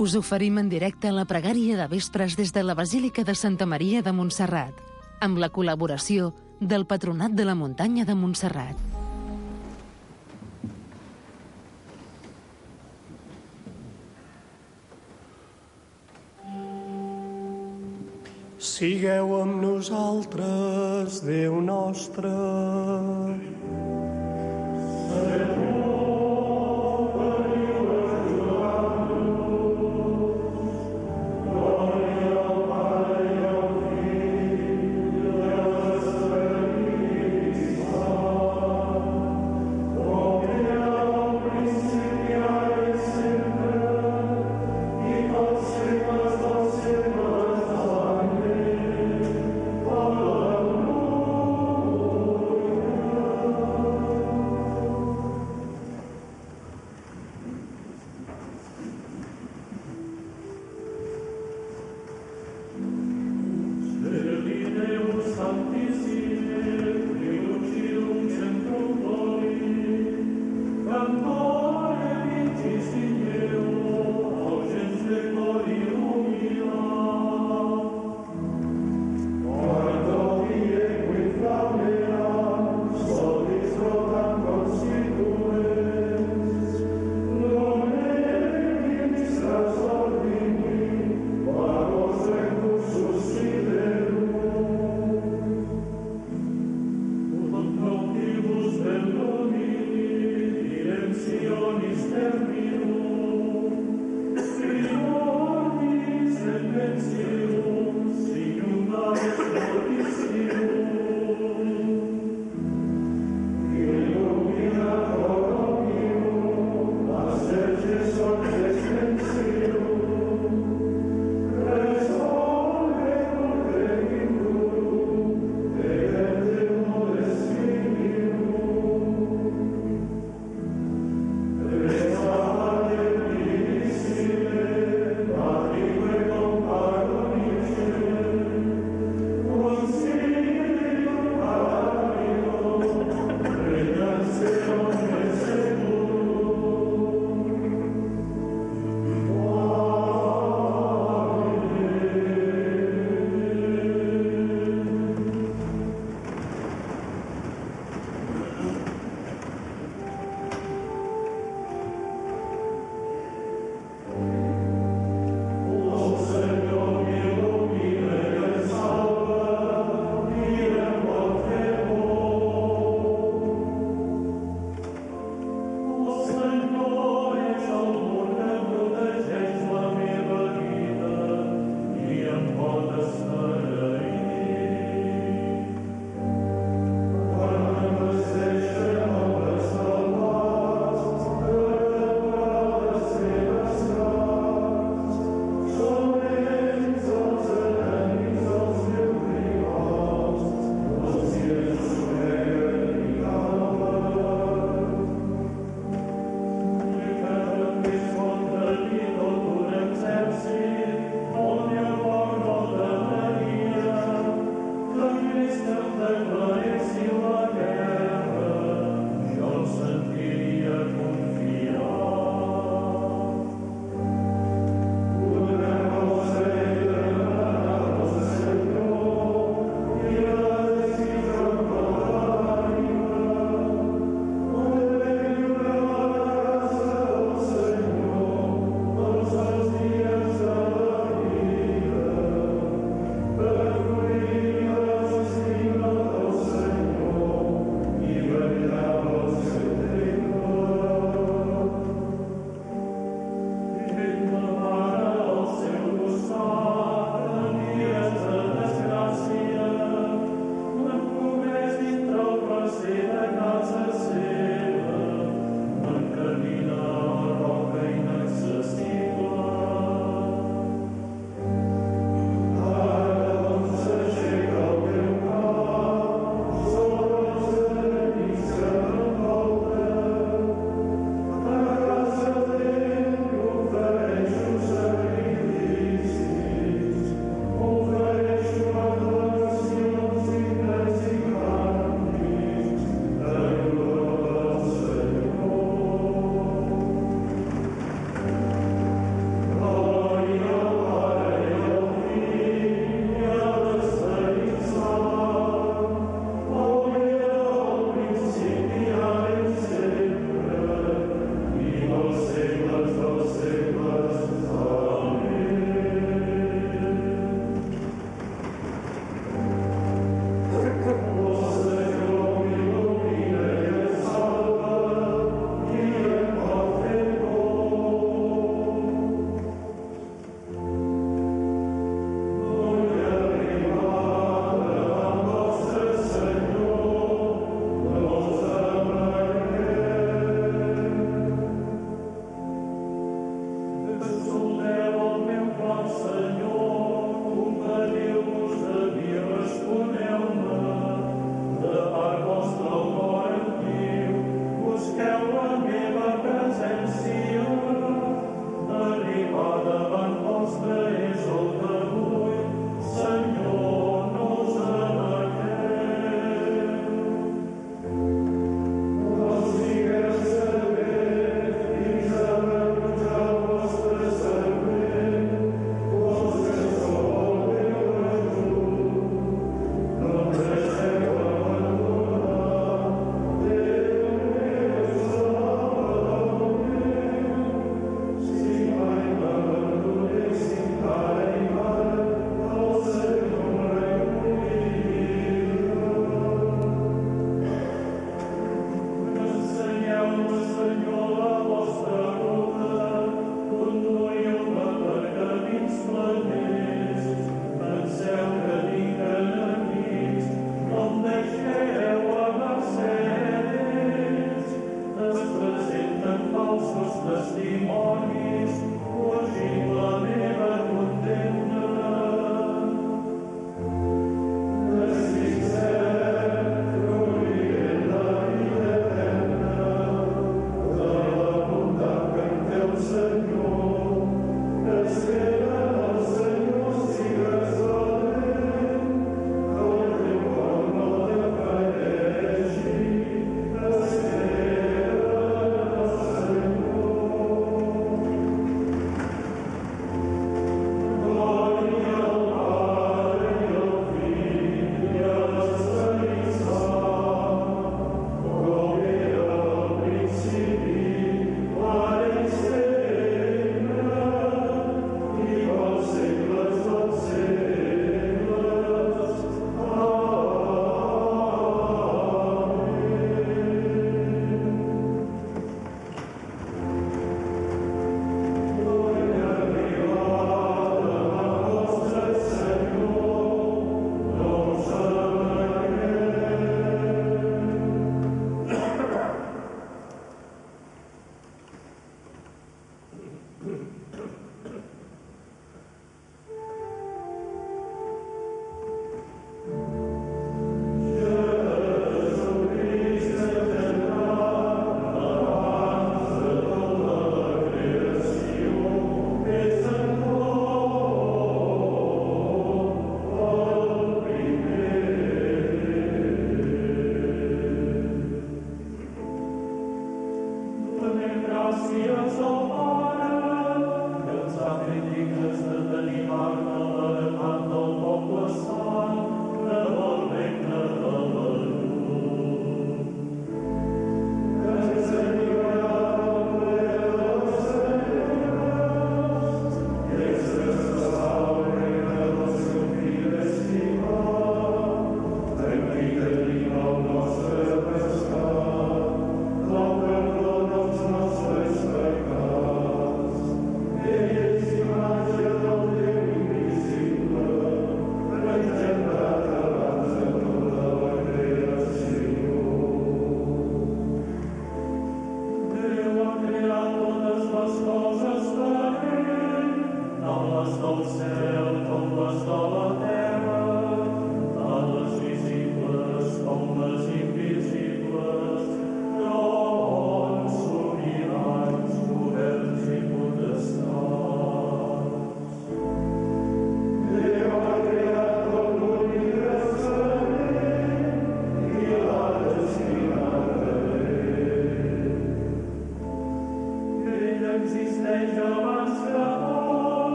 Us oferim en directe la pregària de vespres des de la Basílica de Santa Maria de Montserrat, amb la col·laboració del Patronat de la Muntanya de Montserrat. Sigueu amb nosaltres, Déu nostre.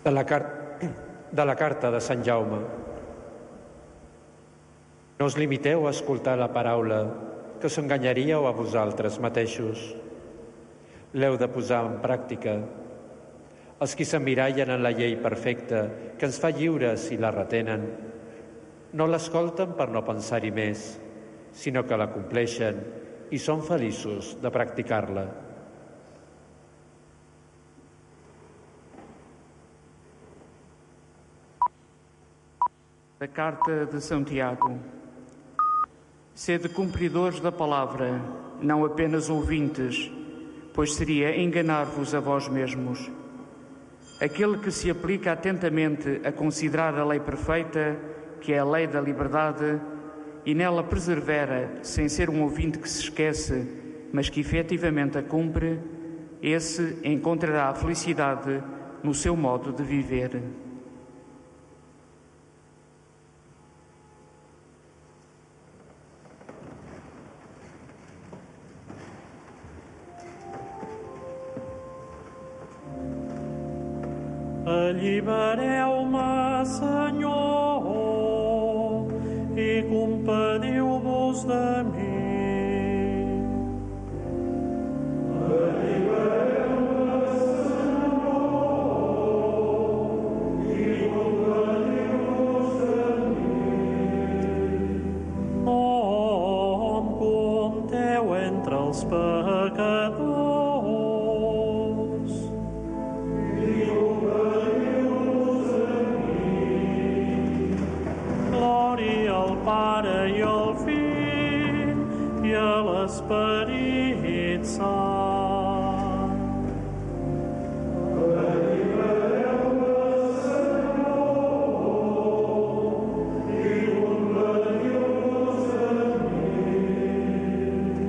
De la carta de Sant Jaume. No us limiteu a escoltar la paraula, que us enganyaríeu a vosaltres mateixos. L'heu de posar en pràctica. Els qui s'emmirallen en la llei perfecta, que ens fa lliures i la retenen, no l'escolten per no pensar-hi més, sinó que la compleixen i són feliços de practicar-la. Da carta de São Tiago. Sede cumpridores da palavra, não apenas ouvintes, pois seria enganar-vos a vós mesmos. Aquele que se aplica atentamente a considerar a lei perfeita, que é a lei da liberdade, e nela persevera, sem ser um ouvinte que se esquece, mas que efetivamente a cumpre, esse encontrará a felicidade no seu modo de viver. Allibereu-me, Senyor, i compadiu-vos de mi. Allibereu-me, Senyor, i compadiu-vos de mi. No em compteu entre els pecadors, Pare i al Fill i a l'Esperit Sant. Allibereu-me, Senyor, i compadiu-vos de mi.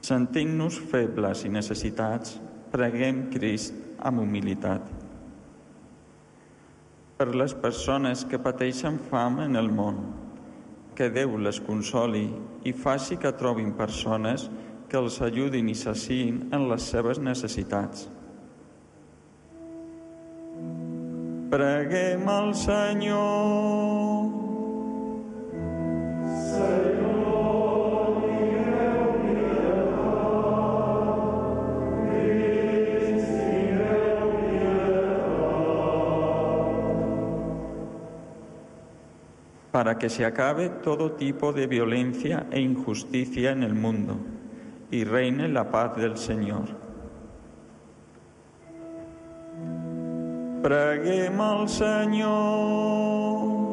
Sentint-nos febles i necessitats, preguem Crist amb humilitat. Per les persones que pateixen fam en el món, que Déu les consoli i faci que trobin persones que els ajudin i saciïn en les seves necessitats. Preguem al Senyor. Para que se acabe todo tipo de violencia e injusticia en el mundo y reine la paz del Señor. Preguem al Senyor.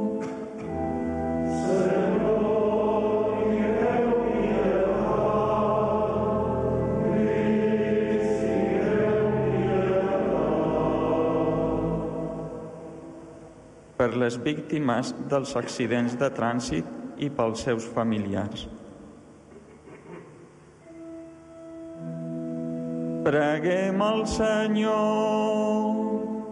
Per les víctimes dels accidents de trànsit i pels seus familiars. Preguem al Senyor.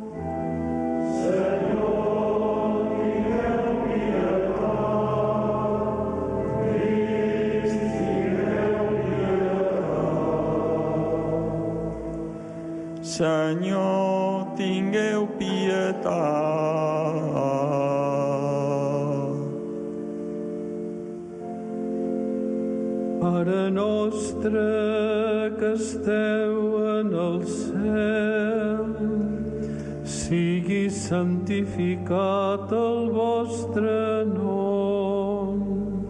Senyor, tingueu pietat. Pare nostre que esteu en el cel, sigui santificat el vostre nom.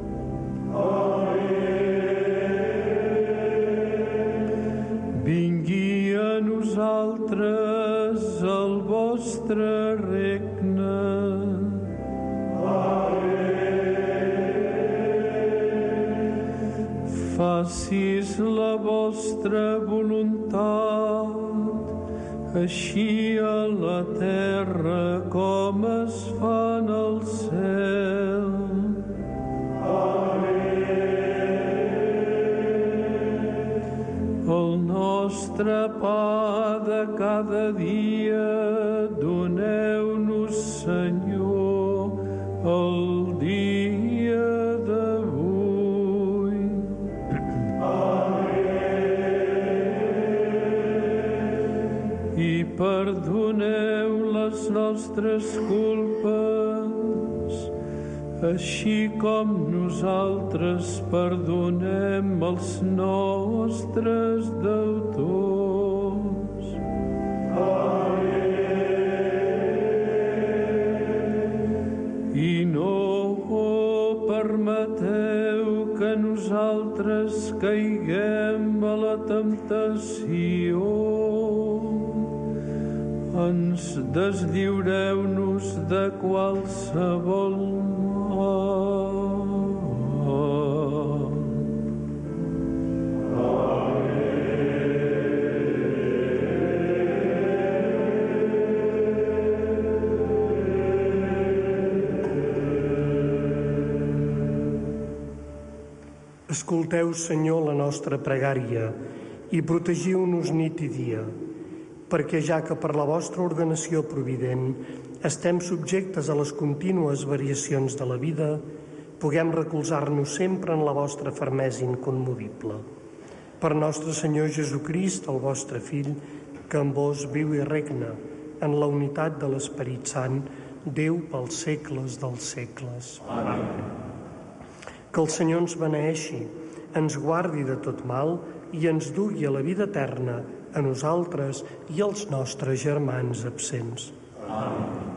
Vingui a nosaltres el vostre regne. Facis la vostra voluntat, així a la terra com es fa en el cel. El nostre pa de cada dia doneu-nos, Senyor, el dia d'avui. I perdoneu les nostres culpes, així com nosaltres perdonem els nostres deutors. I no permeteu que nosaltres caiguem a la temptació. Ens deslliureu-nos de qualsevol mal. Escolteu, Senyor, la nostra pregària i protegiu-nos nit i dia, perquè ja que per la vostra ordenació provident estem subjectes a les contínues variacions de la vida, puguem recolzar-nos sempre en la vostra fermesa inconmovible. Per nostre Senyor Jesucrist, el vostre Fill, que amb vos viu i regna en la unitat de l'Esperit Sant, Déu pels segles dels segles. Amén. Que el Senyor ens beneeixi, ens guardi de tot mal i ens dugui a la vida eterna, a nosaltres i als nostres germans absents. Amén.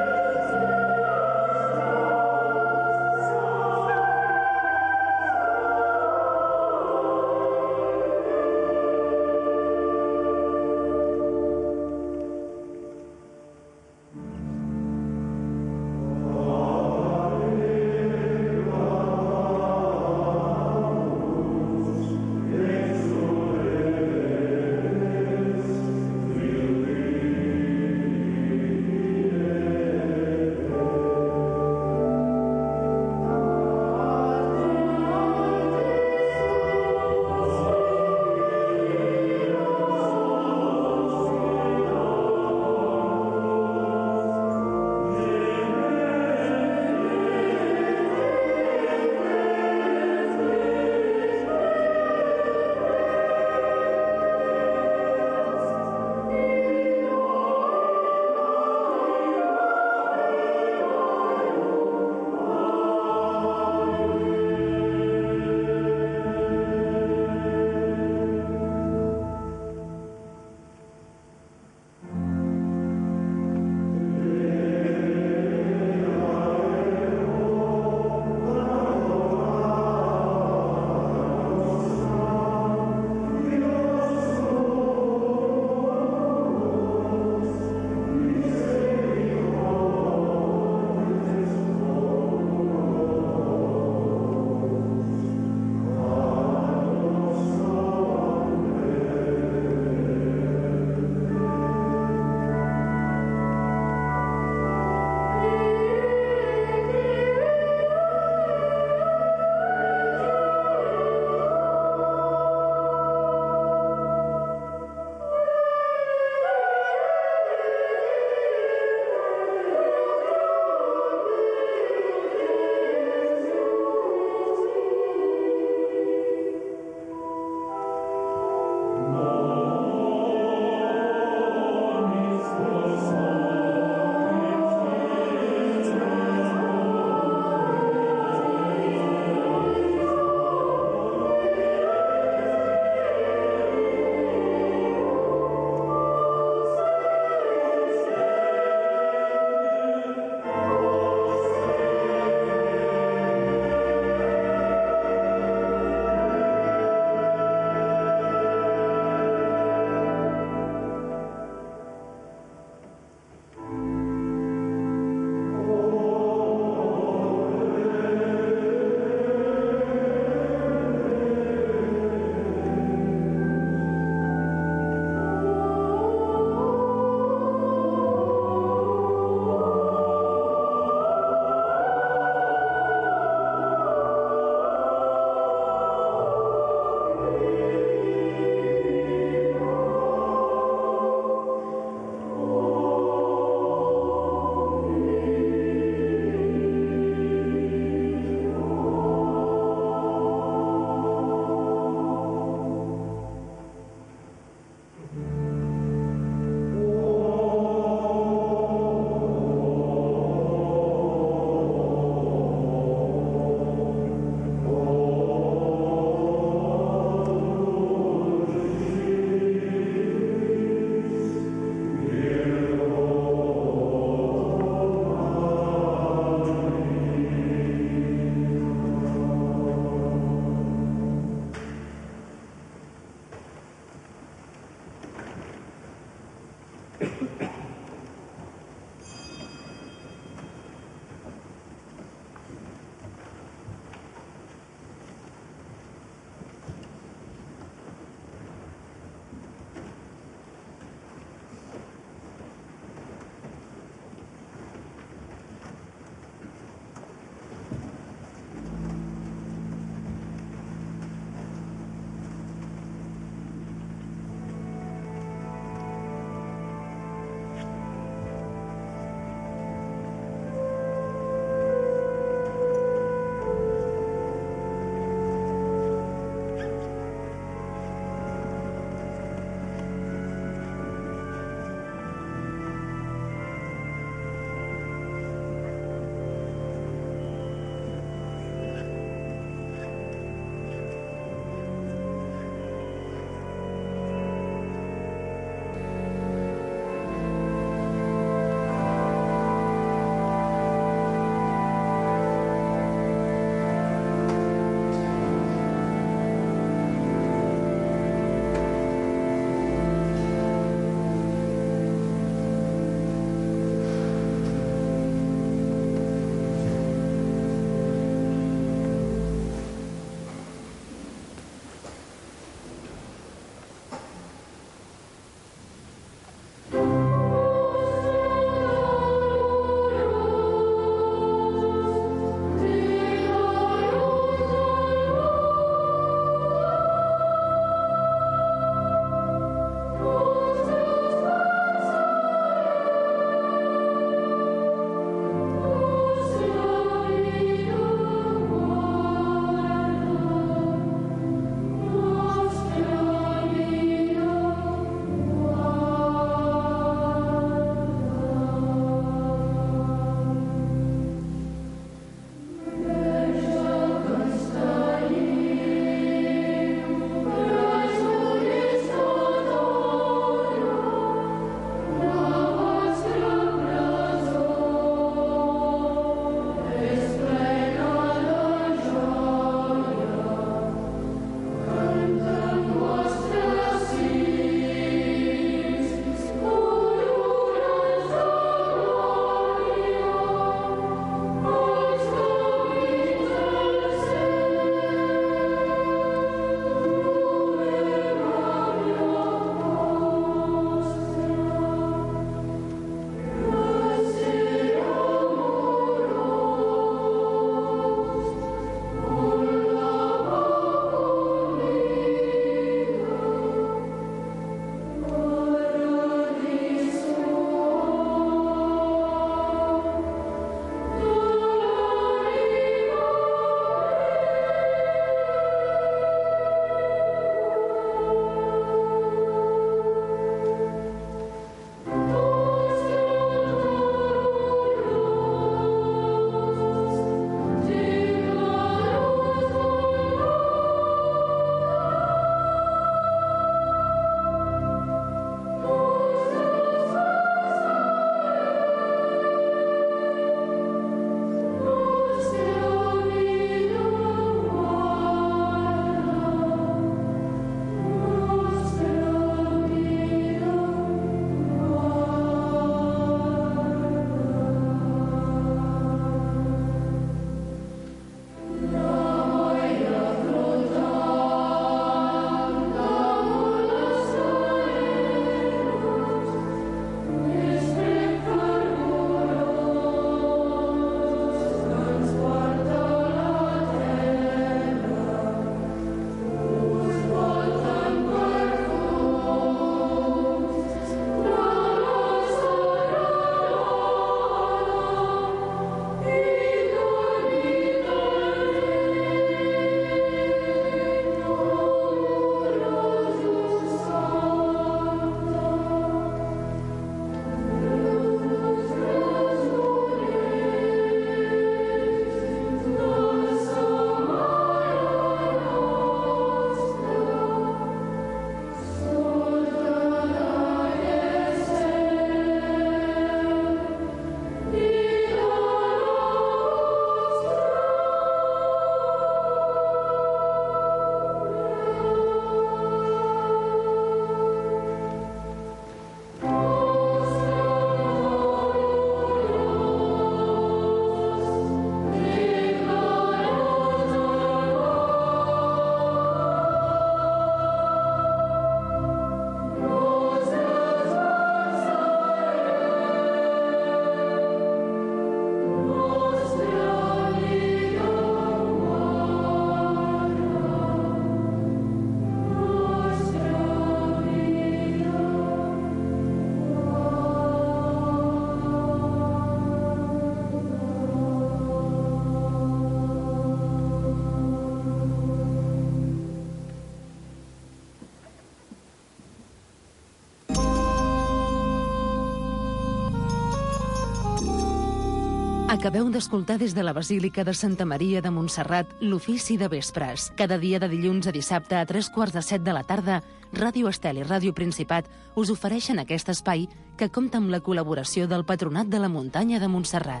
Acabeu d'escoltar des de la Basílica de Santa Maria de Montserrat l'ofici de vespres. Cada dia de dilluns a dissabte a 3:45 de la tarda, Ràdio Estel i Ràdio Principat us ofereixen aquest espai que compta amb la col·laboració del Patronat de la Muntanya de Montserrat.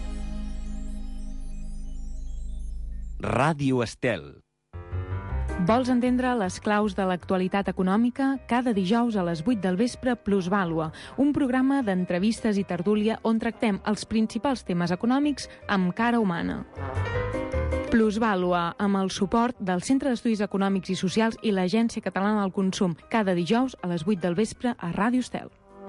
Ràdio Estel. Vols entendre les claus de l'actualitat econòmica? Cada dijous a les 8 del vespre, Plusvàlua, un programa d'entrevistes i tertúlia on tractem els principals temes econòmics amb cara humana. Plusvàlua, amb el suport del Centre d'Estudis Econòmics i Socials i l'Agència Catalana del Consum, cada dijous a les 8 del vespre a Ràdio Estel.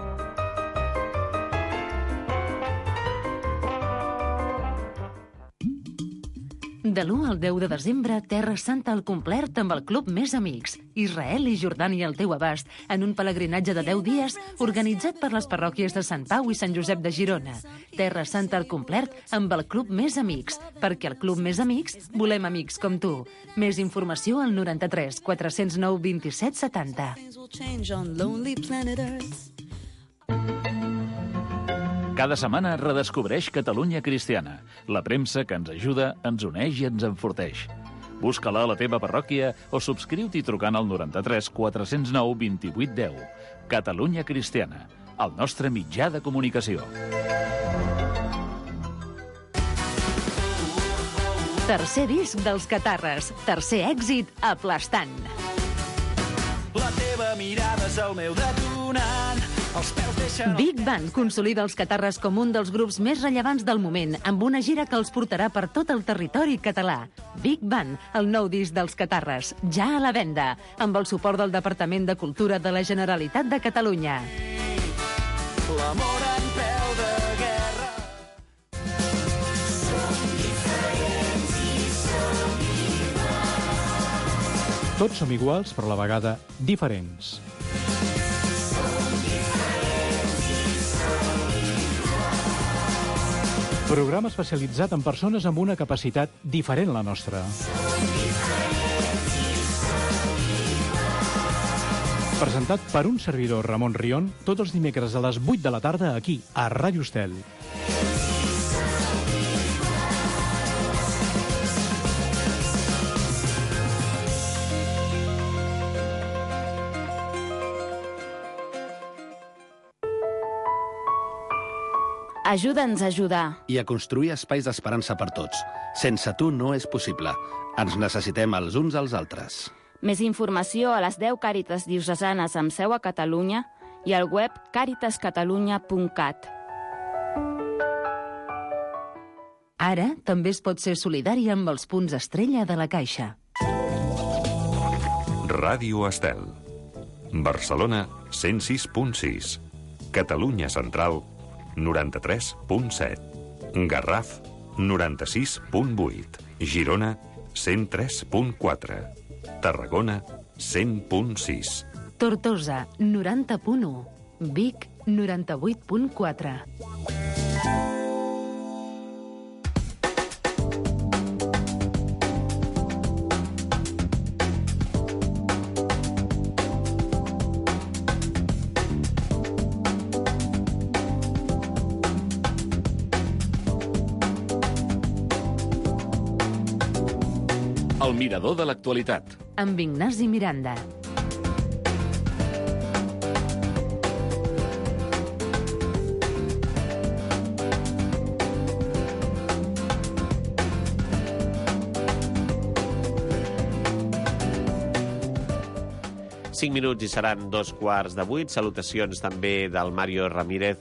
De l'1 al 10 de desembre, Terra Santa al complet amb el Club Més Amics. Israel i Jordània al teu abast, en un pelegrinatge de 10 dies organitzat per les parròquies de Sant Pau i Sant Josep de Girona. Terra Santa al complet amb el Club Més Amics, perquè al Club Més Amics volem amics com tu. Més informació al 93 409 27 70. Cada setmana redescobreix Catalunya Cristiana, la premsa que ens ajuda, ens uneix i ens enforteix. Busca-la a la teva parròquia o subscriu-t'hi trucant al 93 409 28 10. Catalunya Cristiana, el nostre mitjà de comunicació. Tercer disc dels Catarres, tercer èxit aplastant. La teva mirada és el meu detonant. Big Band consolida els Catarres com un dels grups més rellevants del moment, amb una gira que els portarà per tot el territori català. Big Band, el nou disc dels Catarres, ja a la venda, amb el suport del Departament de Cultura de la Generalitat de Catalunya. L'amor en peu de guerra. Tots som iguals, però a la vegada diferents. Programa especialitzat en persones amb una capacitat diferent a la nostra. Presentat per un servidor, Ramon Rion, tots els dimecres a les 8 de la tarda aquí, a Ràdio Estel. Ajuda'ns a ajudar. I a construir espais d'esperança per tots. Sense tu no és possible. Ens necessitem els uns als altres. Més informació a les 10 Càritas diocesanes amb seu a Catalunya i al web caritascatalunya.cat. Ara també es pot ser solidari amb els punts estrella de la Caixa. Ràdio Estel. Barcelona 106.6. Catalunya Central 93.7. Garraf 96.8. Girona 103.4. Tarragona 100.6. Tortosa 90.1. Vic 98.4. El mirador de l'actualitat. Amb Ignasi Miranda. Cinc minuts i seran 2:15. Salutacions també del Mario Ramírez